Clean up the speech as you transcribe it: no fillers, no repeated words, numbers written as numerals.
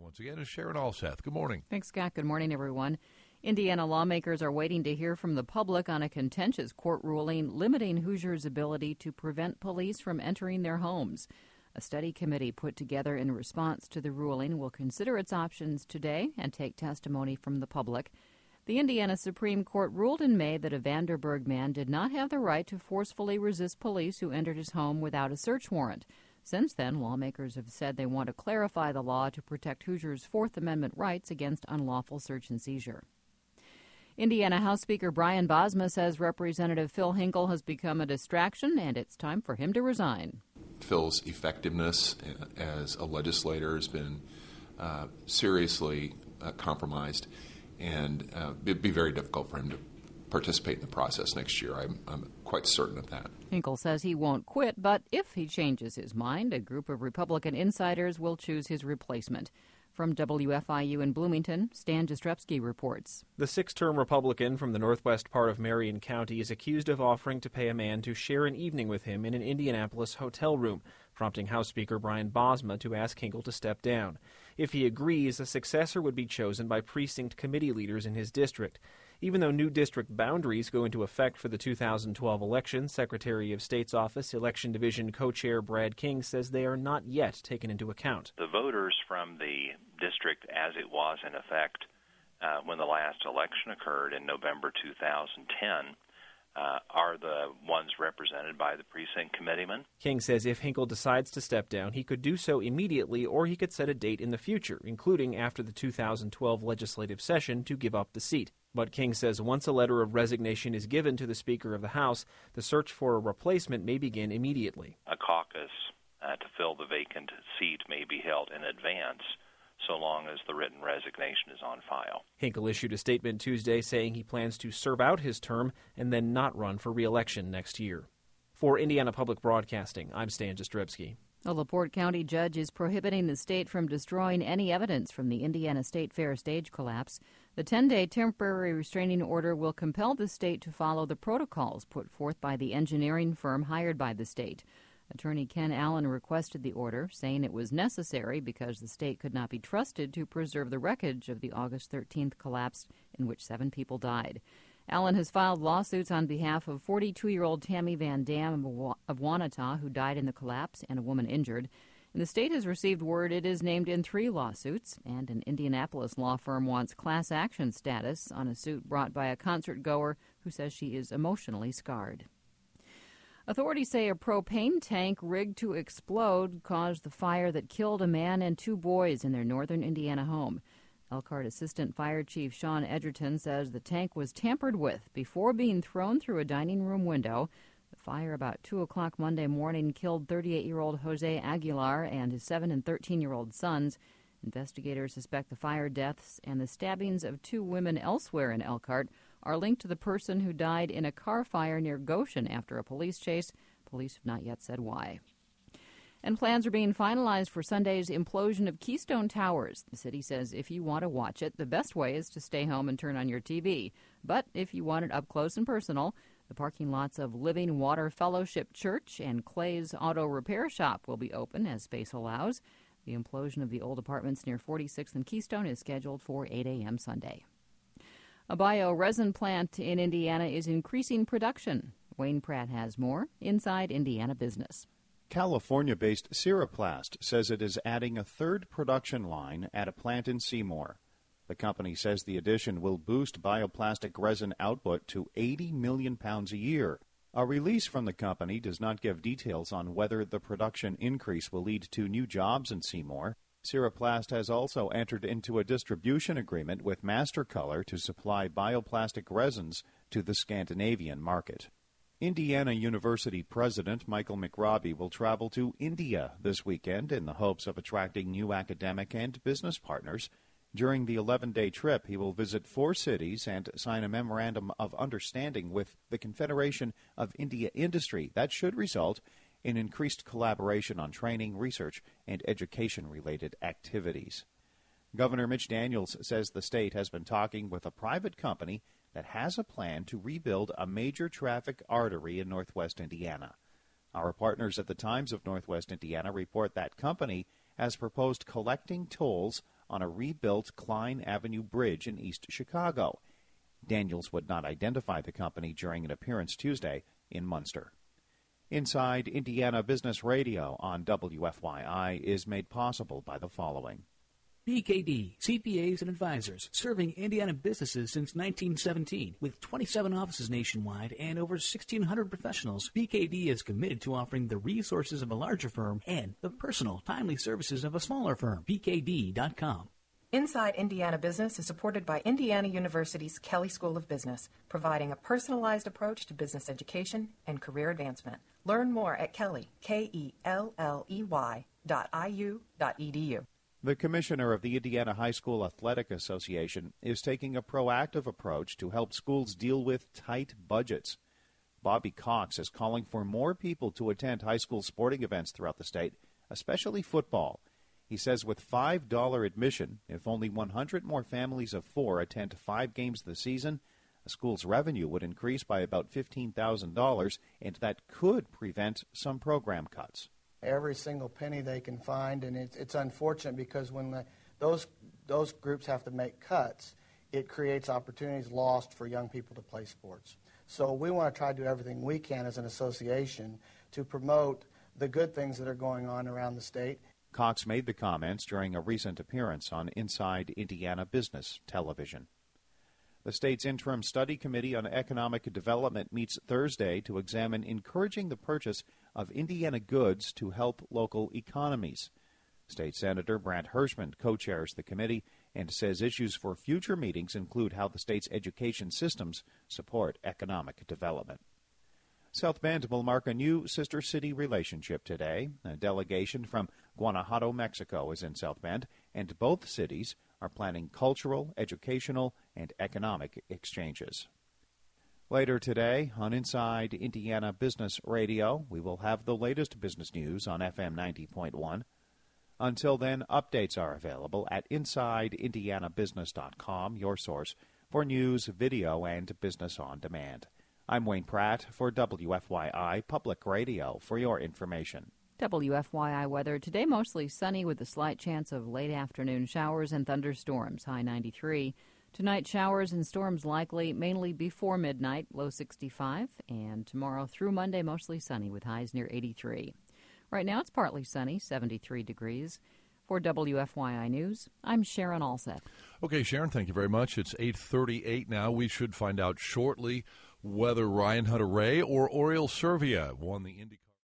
once again is Sharon Alseth. Good morning. Thanks, Scott. Good morning, everyone. Indiana lawmakers are waiting to hear from the public on a contentious court ruling limiting Hoosiers' ability to prevent police from entering their homes. A study committee put together in response to the ruling will consider its options today and take testimony from the public. The Indiana Supreme Court ruled in May that a Vanderburg man did not have the right to forcefully resist police who entered his home without a search warrant. Since then, lawmakers have said they want to clarify the law to protect Hoosiers' Fourth Amendment rights against unlawful search and seizure. Indiana House Speaker Brian Bosma says Representative Phil Hinkle has become a distraction and it's time for him to resign. Phil's effectiveness as a legislator has been seriously compromised, and it'd be very difficult for him to participate in the process next year. I'm quite certain of that. Hinkle says he won't quit, but if he changes his mind, a group of Republican insiders will choose his replacement. From WFIU in Bloomington, Stan Jastrzebski reports. The six-term Republican from the northwest part of Marion County is accused of offering to pay a man to share an evening with him in an Indianapolis hotel room, prompting House Speaker Brian Bosma to ask Hinkle to step down. If he agrees, a successor would be chosen by precinct committee leaders in his district. Even though new district boundaries go into effect for the 2012 election, Secretary of State's Office Election Division co-chair Brad King says they are not yet taken into account. The voters from the district as it was in effect when the last election occurred in November 2010 are the ones represented by the precinct committeemen. King says if Hinkle decides to step down, he could do so immediately or he could set a date in the future, including after the 2012 legislative session, to give up the seat. But King says once a letter of resignation is given to the Speaker of the House, the search for a replacement may begin immediately. A caucus to fill the vacant seat may be held in advance, so long as the written resignation is on file. Hinkle issued a statement Tuesday saying he plans to serve out his term and then not run for re-election next year. For Indiana Public Broadcasting, I'm Stan Jastrzebski. A LaPorte County judge is prohibiting the state from destroying any evidence from the Indiana State Fair stage collapse. The 10-day temporary restraining order will compel the state to follow the protocols put forth by the engineering firm hired by the state. Attorney Ken Allen requested the order, saying it was necessary because the state could not be trusted to preserve the wreckage of the August 13th collapse in which 7 people died. Allen has filed lawsuits on behalf of 42-year-old Tammy Van Dam of Wanata, who died in the collapse, and a woman injured. And the state has received word it is named in 3 lawsuits, and an Indianapolis law firm wants class action status on a suit brought by a concert goer who says she is emotionally scarred. Authorities say a propane tank rigged to explode caused the fire that killed a man and 2 boys in their northern Indiana home. Elkhart Assistant Fire Chief Sean Edgerton says the tank was tampered with before being thrown through a dining room window. The fire about 2 o'clock Monday morning killed 38-year-old Jose Aguilar and his 7 and 13-year-old sons. Investigators suspect the fire deaths and the stabbings of 2 women elsewhere in Elkhart are linked to the person who died in a car fire near Goshen after a police chase. Police have not yet said why. And plans are being finalized for Sunday's implosion of Keystone Towers. The city says if you want to watch it, the best way is to stay home and turn on your TV. But if you want it up close and personal, the parking lots of Living Water Fellowship Church and Clay's Auto Repair Shop will be open as space allows. The implosion of the old apartments near 46th and Keystone is scheduled for 8 a.m. Sunday. A bioresin plant in Indiana is increasing production. Wayne Pratt has more inside Indiana Business. California-based Cereplast says it is adding a 3rd production line at a plant in Seymour. The company says the addition will boost bioplastic resin output to 80 million pounds a year. A release from the company does not give details on whether the production increase will lead to new jobs in Seymour. Cereplast has also entered into a distribution agreement with Mastercolor to supply bioplastic resins to the Scandinavian market. Indiana University President Michael McRobbie will travel to India this weekend in the hopes of attracting new academic and business partners. During the 11-day trip, he will visit 4 cities and sign a memorandum of understanding with the Confederation of India Industry. That should result in increased collaboration on training, research, and education-related activities. Governor Mitch Daniels says the state has been talking with a private company that has a plan to rebuild a major traffic artery in northwest Indiana. Our partners at the Times of Northwest Indiana report that company has proposed collecting tolls on a rebuilt Klein Avenue Bridge in East Chicago. Daniels would not identify the company during an appearance Tuesday in Munster. Inside Indiana Business Radio on WFYI is made possible by the following. BKD, CPAs and advisors, serving Indiana businesses since 1917. With 27 offices nationwide and over 1,600 professionals, BKD is committed to offering the resources of a larger firm and the personal, timely services of a smaller firm. BKD.com. Inside Indiana Business is supported by Indiana University's Kelley School of Business, providing a personalized approach to business education and career advancement. Learn more at Kelley, KELLEY.IU.edu. The commissioner of the Indiana High School Athletic Association is taking a proactive approach to help schools deal with tight budgets. Bobby Cox is calling for more people to attend high school sporting events throughout the state, especially football. He says with $5 admission, if only 100 more families of 4 attend 5 games this season, a school's revenue would increase by about $15,000, and that could prevent some program cuts. Every single penny they can find, and it's unfortunate because when those groups have to make cuts, it creates opportunities lost for young people to play sports. So we want to try to do everything we can as an association to promote the good things that are going on around the state. Cox made the comments during a recent appearance on Inside Indiana Business television. The state's interim study committee on economic development meets Thursday to examine encouraging the purchase of Indiana goods to help local economies. State Senator Brant Hirschman co-chairs the committee and says issues for future meetings include how the state's education systems support economic development. South Bend will mark a new sister-city relationship today. A delegation from Guanajuato, Mexico is in South Bend, and both cities are planning cultural, educational, and economic exchanges. Later today on Inside Indiana Business Radio, we will have the latest business news on FM 90.1. Until then, updates are available at InsideIndianaBusiness.com, your source for news, video, and business on demand. I'm Wayne Pratt for WFYI Public Radio for your information. WFYI weather. Today mostly sunny with a slight chance of late afternoon showers and thunderstorms, high 93. Tonight showers and storms likely mainly before midnight, low 65. And tomorrow through Monday mostly sunny with highs near 83. Right now it's partly sunny, 73 degrees. For WFYI News, I'm Sharon Alseth. Okay, Sharon, thank you very much. It's 8:38 now. We should find out shortly whether Ryan Hunter-Reay or Oriol Servia won the Indy